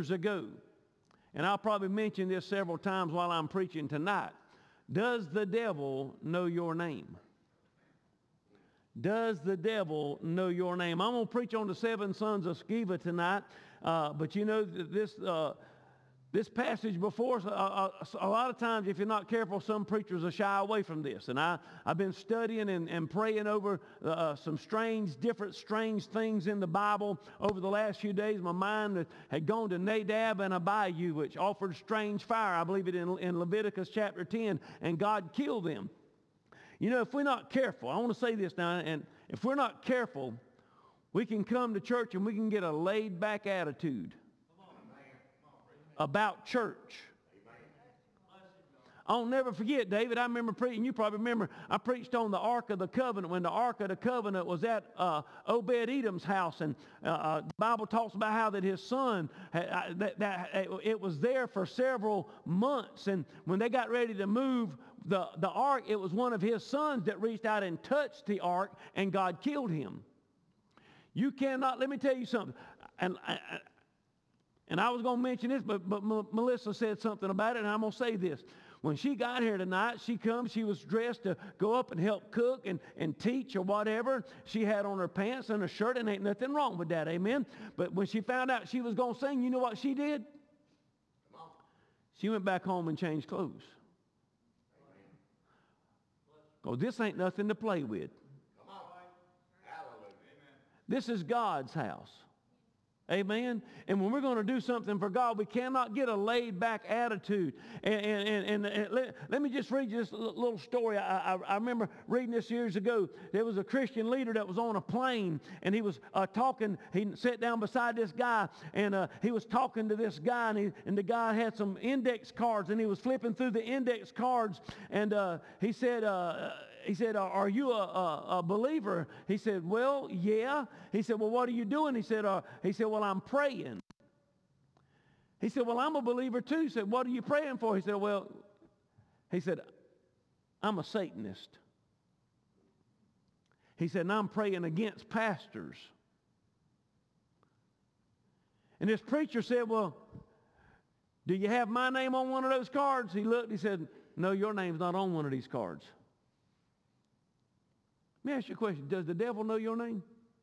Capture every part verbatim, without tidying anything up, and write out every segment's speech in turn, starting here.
years ago, and I'll probably mention this several times while I'm preaching tonight. Does the devil know your name? Does the devil know your name? I'm going to preach on the seven sons of Sceva tonight, uh, but you know this uh, this passage before, uh, uh, a lot of times if you're not careful, some preachers will shy away from this. And I, I've been studying and, and praying over uh, some strange, different strange things in the Bible over the last few days. My mind had gone to Nadab and Abihu, which offered strange fire. I believe it in, in Leviticus chapter ten, and God killed them. You know, if we're not careful, I want to say this now, and if we're not careful, we can come to church and we can get a laid-back attitude about church. I'll never forget, David, I remember preaching, you probably remember, I preached on the Ark of the Covenant when the Ark of the Covenant was at uh, Obed-Edom's house, and uh, uh, the Bible talks about how that his son, had, uh, that, that it was there for several months, and when they got ready to move the, the Ark, it was one of his sons that reached out and touched the Ark, and God killed him. You cannot, let me tell you something, and I, and I was going to mention this, but, but M- Melissa said something about it, and I'm going to say this. When she got here tonight, she comes, she was dressed to go up and help cook and, and teach or whatever. She had on her pants and a shirt, and ain't nothing wrong with that, amen? But when she found out she was going to sing, you know what she did? She went back home and changed clothes. Because this ain't nothing to play with. This is God's house. Amen. And when we're going to do something for God, we cannot get a laid-back attitude. And, and, and, and let, let me just read you this little story. I, I, I remember reading this years ago. There was a Christian leader that was on a plane, and he was uh, talking. He sat down beside this guy, and uh, he was talking to this guy, and, he, and the guy had some index cards, and he was flipping through the index cards, and uh, he said, uh, He said, are you a, a, a believer? He said, well, yeah. He said, well, what are you doing? He said, uh, he said, well, I'm praying. He said, well, I'm a believer too. He said, what are you praying for? He said, well, he said, I'm a Satanist. He said, and I'm praying against pastors. And this preacher said, well, do you have my name on one of those cards? He looked, he said, no, your name's not on one of these cards. Let me ask you a question. Does the devil know your name?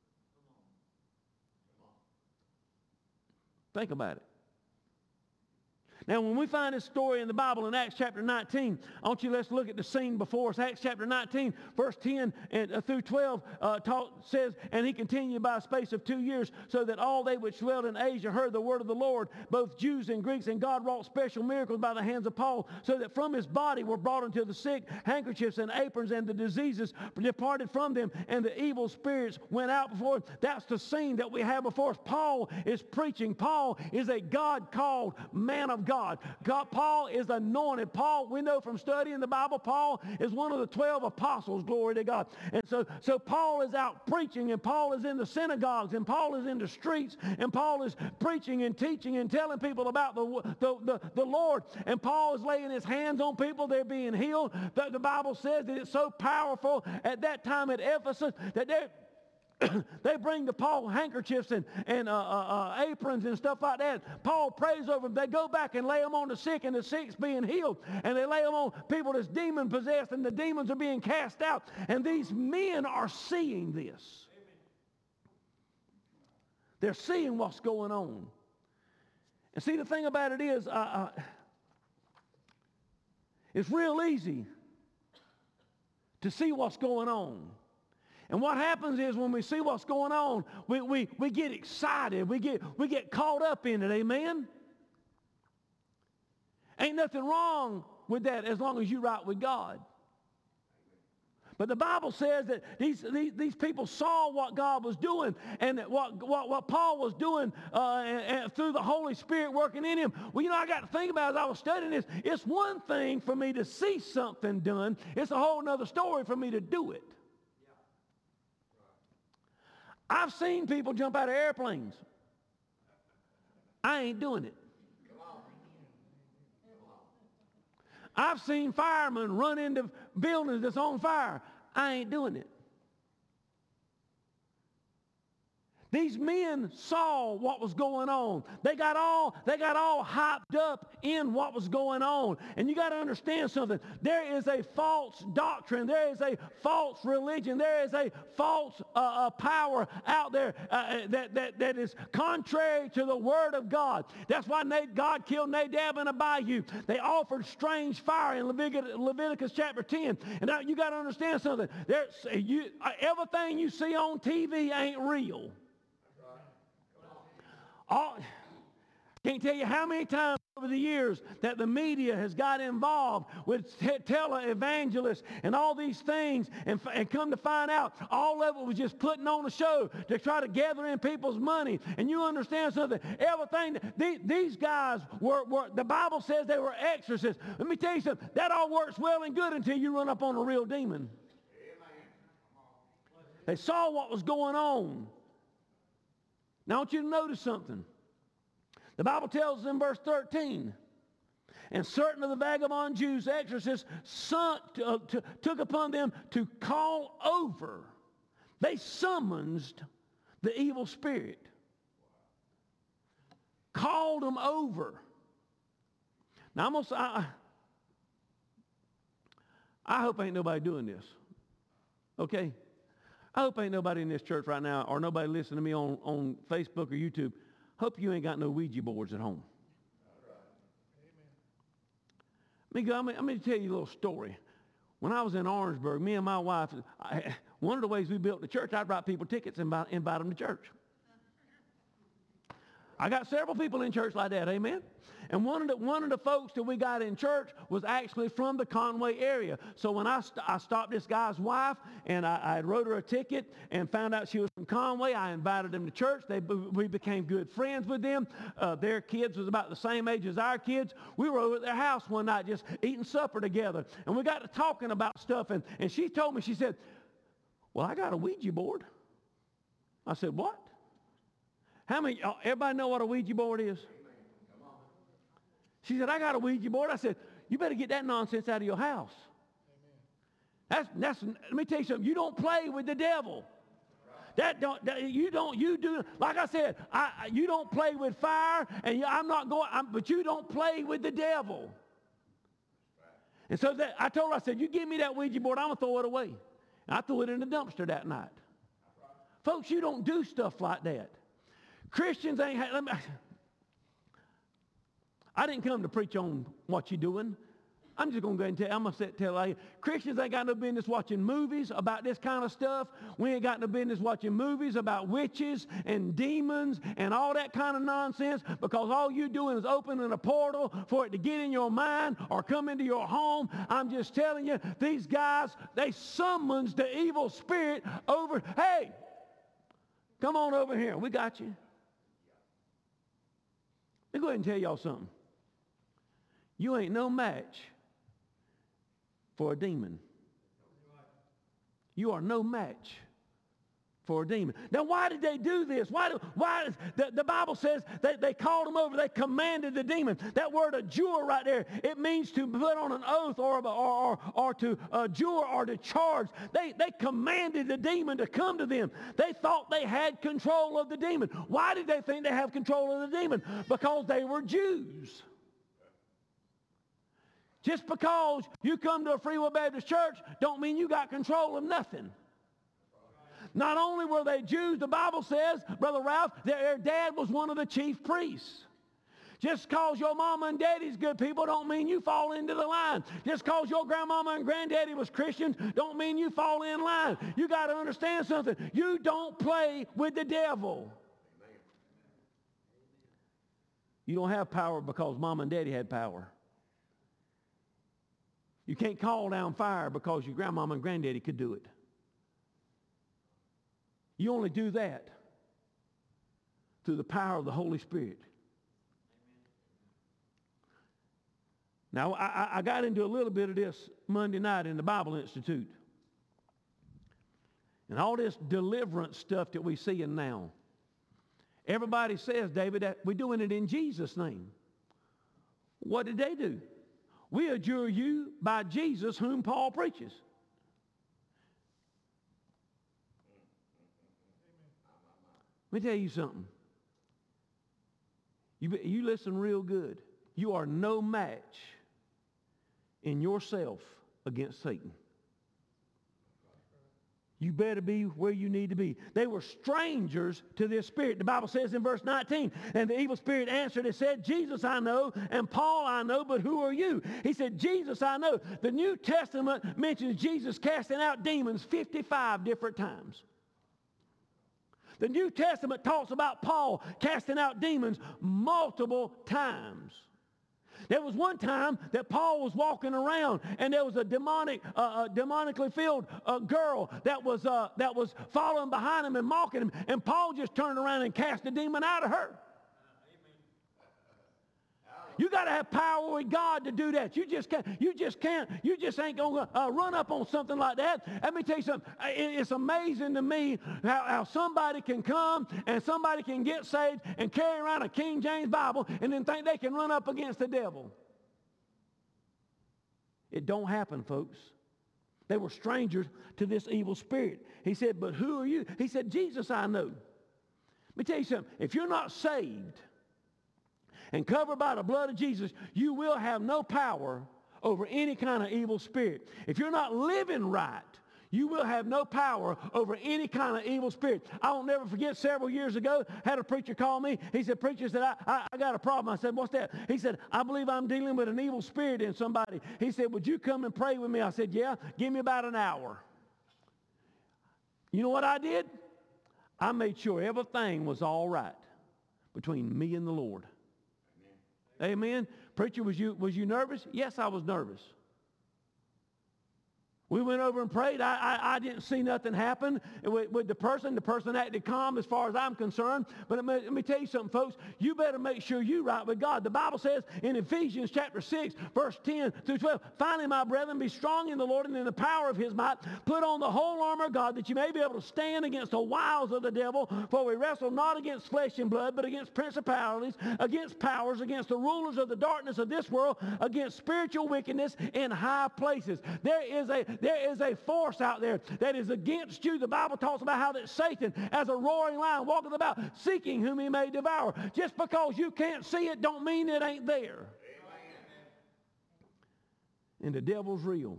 Think about it. Now, when we find this story in the Bible in Acts chapter nineteen, I want you let's look at the scene before us. Acts chapter nineteen, verse ten and, uh, through twelve uh, taught, says, and he continued by a space of two years, so that all they which dwelt in Asia heard the word of the Lord, both Jews and Greeks, and God wrought special miracles by the hands of Paul, so that from his body were brought unto the sick handkerchiefs and aprons, and the diseases departed from them, and the evil spirits went out before them. That's the scene that we have before us. Paul is preaching. Paul is a God-called man of God. God. God, Paul is anointed. Paul, we know from studying the Bible, Paul is one of the twelve apostles, glory to God. And so, so Paul is out preaching, and Paul is in the synagogues, and Paul is in the streets, and Paul is preaching and teaching and telling people about the, the, the, the Lord. And Paul is laying his hands on people. They're being healed. The, the Bible says that it's so powerful at that time at Ephesus that they're they bring to Paul handkerchiefs and, and uh, uh, uh, aprons and stuff like that. Paul prays over them. They go back and lay them on the sick, and the sick's being healed. And they lay them on people that's demon-possessed, and the demons are being cast out. And these men are seeing this. They're seeing what's going on. And see, the thing about it is, uh, uh, it's real easy to see what's going on. And what happens is when we see what's going on, we, we, we get excited. We get, we get caught up in it, amen? Ain't nothing wrong with that as long as you're right with God. But the Bible says that these, these, these people saw what God was doing, and that what, what, what Paul was doing uh, and, and through the Holy Spirit working in him. Well, you know, I got to think about it as I was studying this. It's one thing for me to see something done. It's a whole other story for me to do it. I've seen people jump out of airplanes. I ain't doing it. I've seen firemen run into buildings that's on fire. I ain't doing it. These men saw what was going on. They got all, they got all hyped up in what was going on. And you got to understand something. There is a false doctrine. There is a false religion. There is a false uh, uh, power out there uh, that, that, that is contrary to the Word of God. That's why God killed Nadab and Abihu. They offered strange fire in Leviticus, Leviticus chapter ten. And now you got to understand something. There's, you, everything you see on T V ain't real. All, can't tell you how many times over the years that the media has got involved with te- televangelists and all these things, and, and come to find out all of it was just putting on a show to try to gather in people's money. And you understand something, everything, these, these guys were, were, the Bible says they were exorcists. Let me tell you something, that all works well and good until you run up on a real demon. They saw what was going on. Now I want you to notice something. The Bible tells us in verse thirteen, and certain of the vagabond Jews, exorcists, sunk, uh, to, took upon them to call over. They summoned the evil spirit. Called them over. Now I'm going to say, I, I hope ain't nobody doing this. Okay? I hope ain't nobody in this church right now or nobody listening to me on, on Facebook or YouTube. Hope you ain't got no Ouija boards at home. Let me go, I'm, I'm going to tell you a little story. When I was in Orangeburg, me and my wife, I, one of the ways we built the church, I'd write people tickets and invite, invite them to church. I got several people in church like that, amen? And one of the, one of the folks that we got in church was actually from the Conway area. So when I, st- I stopped this guy's wife and I, I wrote her a ticket and found out she was from Conway, I invited them to church. They, we became good friends with them. Uh, their kids was about the same age as our kids. We were over at their house one night just eating supper together. And we got to talking about stuff. And, and she told me, she said, well, I got a Ouija board. I said, what? How many, everybody know what a Ouija board is? She said, I got a Ouija board. I said, you better get that nonsense out of your house. That's, that's, let me tell you something. You don't play with the devil. That don't, that, you don't, you do, like I said, I, you don't play with fire, and you, I'm not going, I'm, but you don't play with the devil. And so that, I told her, I said, you give me that Ouija board, I'm going to throw it away. And I threw it in the dumpster that night. Folks, you don't do stuff like that. Christians ain't, let me, I didn't come to preach on what you're doing. I'm just going to go ahead and tell, I'm going to tell you, Christians ain't got no business watching movies about this kind of stuff. We ain't got no business watching movies about witches and demons and all that kind of nonsense, because all you're doing is opening a portal for it to get in your mind or come into your home. I'm just telling you, these guys, they summons the evil spirit over. Hey, come on over here. We got you. Let me go ahead and tell y'all something. You ain't no match for a demon. You are no match for a demon. Now, why did they do this? Why? Do, why? The, the Bible says that they called them over. They commanded the demon. That word adjure right there, it means to put on an oath or or or, or to adjure or to charge. They they commanded the demon to come to them. They thought they had control of the demon. Why did they think they have control of the demon? Because they were Jews. Just because you come to a Free Will Baptist church don't mean you got control of nothing. Not only were they Jews, the Bible says, Brother Ralph, their dad was one of the chief priests. Just because your mama and daddy's good people don't mean you fall into the line. Just because your grandmama and granddaddy was Christians don't mean you fall in line. You got to understand something. You don't play with the devil. You don't have power because mama and daddy had power. You can't call down fire because your grandmama and granddaddy could do it. You only do that through the power of the Holy Spirit. Now, I, I got into a little bit of this Monday night in the Bible Institute. And all this deliverance stuff that we see in now. Everybody says, David, that we're doing it in Jesus' name. What did they do? We adjure you by Jesus whom Paul preaches. Let me tell you something. You, you listen real good. You are no match in yourself against Satan. You better be where you need to be. They were strangers to this spirit. The Bible says in verse nineteen, and the evil spirit answered and said, Jesus I know, and Paul I know, but who are you? He said, Jesus I know. The New Testament mentions Jesus casting out demons fifty-five different times. The New Testament talks about Paul casting out demons multiple times. There was one time that Paul was walking around, and there was a demonic, uh, uh, demonically filled uh, girl that was uh, that was following behind him and mocking him, and Paul just turned around and cast the demon out of her. You got to have power with God to do that. You just can't. You just can't. You just ain't gonna uh, run up on something like that. Let me tell you something. It's amazing to me how, how somebody can come and somebody can get saved and carry around a King James Bible and then think they can run up against the devil. It don't happen, folks. They were strangers to this evil spirit. He said, "But who are you?" He said, "Jesus I know." Let me tell you something. If you're not saved and covered by the blood of Jesus, you will have no power over any kind of evil spirit. If you're not living right, you will have no power over any kind of evil spirit. I will never forget, several years ago, had a preacher call me. He said, "Preacher," said, I, I, I got a problem. I said, "What's that?" He said, "I believe I'm dealing with an evil spirit in somebody." He said, "Would you come and pray with me?" I said, "Yeah, give me about an hour." You know what I did? I made sure everything was all right between me and the Lord. Amen. Preacher, was you, was you nervous? Yes, I was nervous. We went over and prayed. I, I, I didn't see nothing happen with, with the person. The person acted calm as far as I'm concerned. But let me, let me tell you something, folks. You better make sure you're right with God. The Bible says in Ephesians chapter six, verse ten through twelve, "Finally, my brethren, be strong in the Lord and in the power of his might. Put on the whole armor of God, that you may be able to stand against the wiles of the devil. For we wrestle not against flesh and blood, but against principalities, against powers, against the rulers of the darkness of this world, against spiritual wickedness in high places." There is a There is a force out there that is against you. The Bible talks about how that Satan, as a roaring lion, walketh about seeking whom he may devour. Just because you can't see it don't mean it ain't there. Amen. And the devil's real.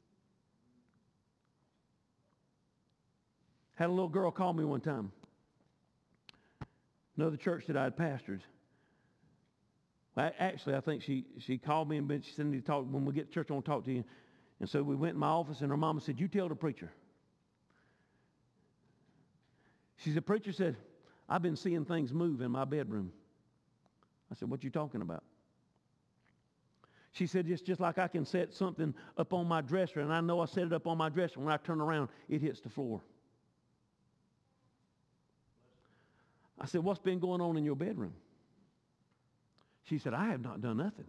Had a little girl call me one time. Another church that I had pastored. Well, actually, I think she, she called me and she said, "Need to talk. When we get to church, I want to talk to you." And so we went in my office, and her mama said, "You tell the preacher." She said, "Preacher said, I've been seeing things move in my bedroom." I said, "What you talking about?" She said, "It's just like I can set something up on my dresser, and I know I set it up on my dresser. When I turn around, it hits the floor." I said, "What's been going on in your bedroom?" She said, "I have not done nothing."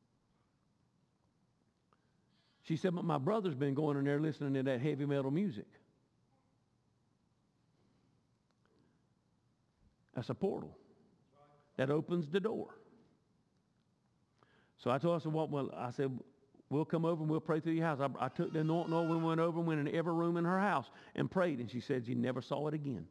She said, "But my brother's been going in there listening to that heavy metal music." That's a portal that opens the door. So I told her, I said, well, well, I said, "We'll come over and we'll pray through your house." I, I took the anointing oil, we went over and went in every room in her house and prayed. And she said she never saw it again.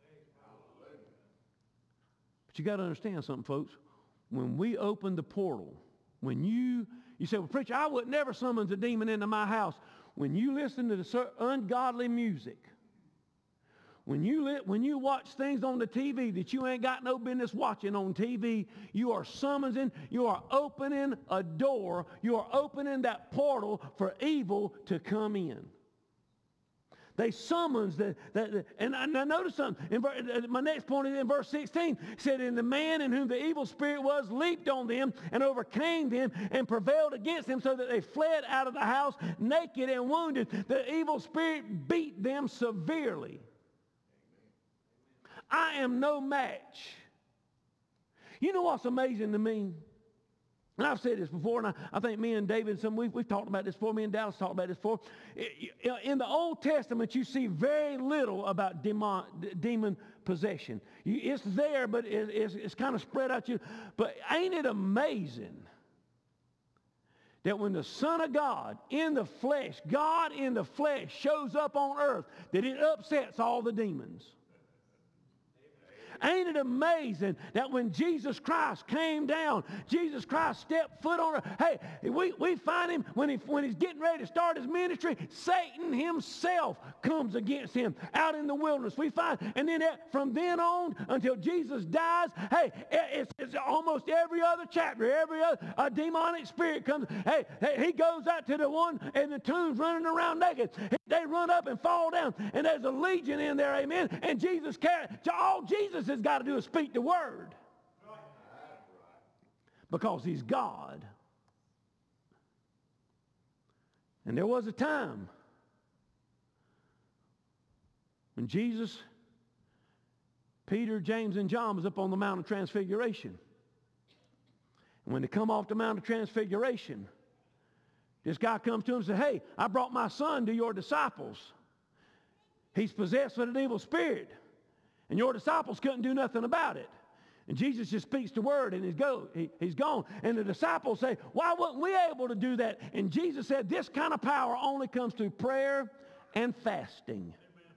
But you got to understand something, folks. When we open the portal, when you, you say, "Well, preacher, I would never summon a demon into my house." When you listen to the ungodly music, when you, li- when you watch things on the T V that you ain't got no business watching on T V, you are summoning, you are opening a door, you are opening that portal for evil to come in. They summons the, the, the and I, and I noticed something. In ver, my next point is in verse sixteen. It said, "And the man in whom the evil spirit was leaped on them and overcame them and prevailed against them, so that they fled out of the house naked and wounded." The evil spirit beat them severely. I am no match. You know what's amazing to me? And I've said this before, and I, I think me and David, some we've, we've talked about this before. Me and Dallas talked about this before. In the Old Testament, you see very little about demon, demon possession. You, it's there, but it, it's, it's kind of spread out. You, but ain't it amazing that when the Son of God in the flesh, God in the flesh shows up on earth, that it upsets all the demons? Ain't it amazing that when Jesus Christ came down, Jesus Christ stepped foot on earth. Hey, we, we find him when, he, when he's getting ready to start his ministry, Satan himself comes against him out in the wilderness. We find, and then from then on until Jesus dies, hey, it's, it's almost every other chapter, every other a demonic spirit comes. Hey, he goes out to the one in the tombs running around naked. They run up and fall down, and there's a legion in there, amen. And Jesus carries, all Jesus has got to do is speak the word. Because he's God. And there was a time when Jesus, Peter, James, and John was up on the Mount of Transfiguration. And when they come off the Mount of Transfiguration, this guy comes to him and says, hey, I brought my son to your disciples. He's possessed with an evil spirit. And your disciples couldn't do nothing about it. And Jesus just speaks the word and he's, go, he, he's gone. And the disciples say, why weren't we able to do that? And Jesus said, this kind of power only comes through prayer and fasting.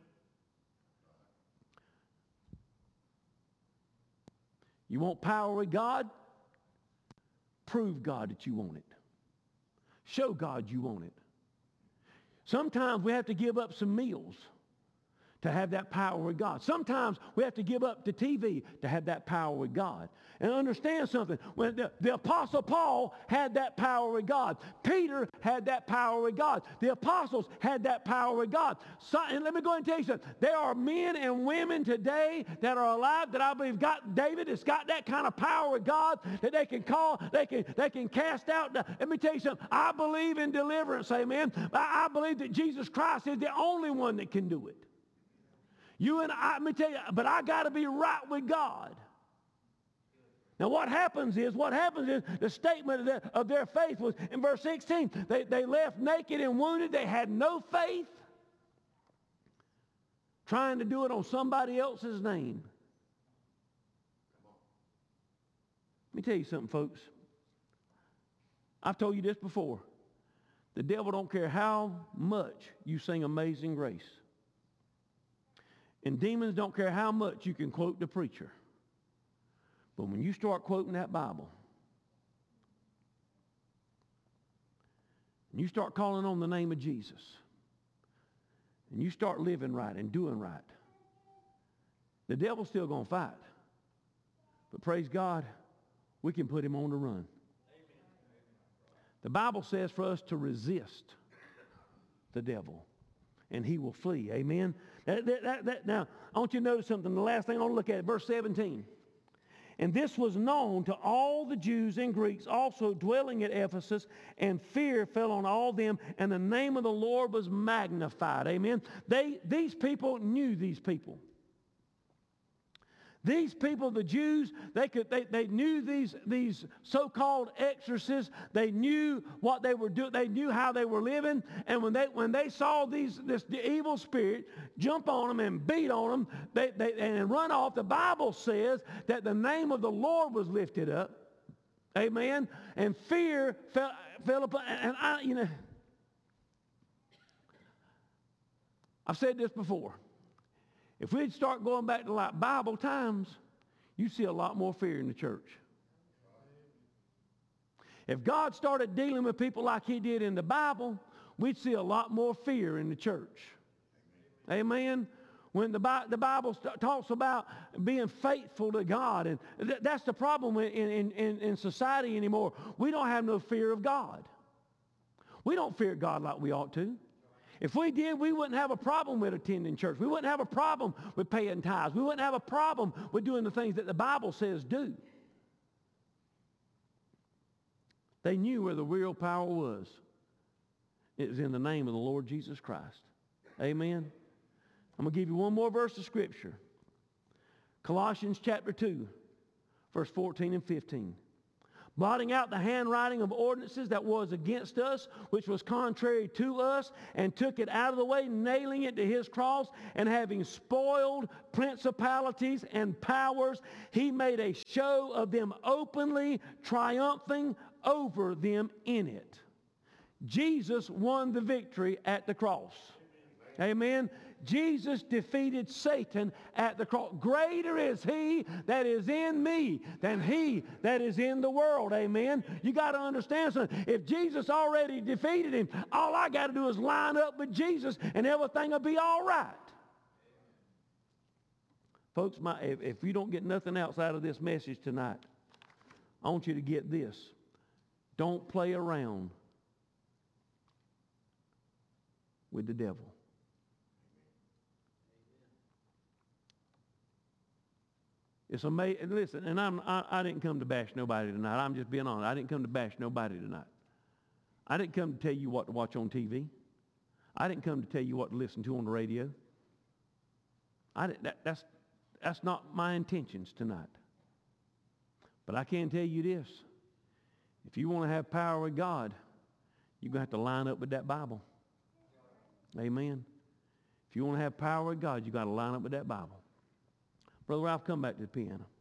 You want power with God? Prove God that you want it. Show God you want it. Sometimes we have to give up some meals to have that power with God. Sometimes we have to give up the T V to have that power with God. And understand something. When the, the Apostle Paul had that power with God. Peter had that power with God. The apostles had that power with God. So, and let me go and tell you something. There are men and women today that are alive that I believe got David has got that kind of power with God that they can call, they can, they can cast out. The, let me tell you something. I believe in deliverance, amen. I, I believe that Jesus Christ is the only one that can do it. You and I, let me tell you, but I got to be right with God. Now what happens is, what happens is the statement of their, of their faith was in verse sixteen. They, they left naked and wounded. They had no faith. Trying to do it on somebody else's name. Let me tell you something, folks. I've told you this before. The devil don't care how much you sing Amazing Grace. And demons don't care how much you can quote the preacher. But when you start quoting that Bible, and you start calling on the name of Jesus, and you start living right and doing right, the devil's still going to fight. But praise God, we can put him on the run. The Bible says for us to resist the devil, and he will flee. Amen? That, that, that, that, now, I want you to notice something. The last thing I want to look at, verse seventeen. And this was known to all the Jews and Greeks also dwelling at Ephesus, and fear fell on all them, and the name of the Lord was magnified. Amen? They, these people knew these people. These people, the Jews, they could they, they knew these, these so-called exorcists. They knew what they were doing. They knew how they were living. And when they when they saw these this the evil spirit jump on them and beat on them, they, they and run off, the Bible says that the name of the Lord was lifted up. Amen. And fear fell fell upon. And I, you know, I've said this before. If we'd start going back to like Bible times, you'd see a lot more fear in the church. If God started dealing with people like he did in the Bible, we'd see a lot more fear in the church. Amen? When the, Bi- the Bible st- talks about being faithful to God, and th- that's the problem in, in, in, in society anymore. We don't have no fear of God. We don't fear God like we ought to. If we did, we wouldn't have a problem with attending church. We wouldn't have a problem with paying tithes. We wouldn't have a problem with doing the things that the Bible says do. They knew where the real power was. It was in the name of the Lord Jesus Christ. Amen. I'm going to give you one more verse of Scripture. Colossians chapter two, verse fourteen and fifteen. Blotting out the handwriting of ordinances that was against us, which was contrary to us, and took it out of the way, nailing it to his cross, and having spoiled principalities and powers, he made a show of them openly, triumphing over them in it. Jesus won the victory at the cross. Amen. Jesus defeated Satan at the cross. Greater is he that is in me than he that is in the world. Amen. You got to understand something. If Jesus already defeated him, all I got to do is line up with Jesus and everything will be all right. Folks, my, if, if you don't get nothing else out of this message tonight, I want you to get this. Don't play around with the devil. It's amazing. Listen, and I'm, I, I didn't come to bash nobody tonight. I'm just being honest. I didn't come to bash nobody tonight. I didn't come to tell you what to watch on T V. I didn't come to tell you what to listen to on the radio. I didn't, that, that's, that's not my intentions tonight. But I can tell you this. If you want to have power with God, you're going to have to line up with that Bible. Amen. If you want to have power with God, you've got to line up with that Bible. Brother Ralph, come back to the piano.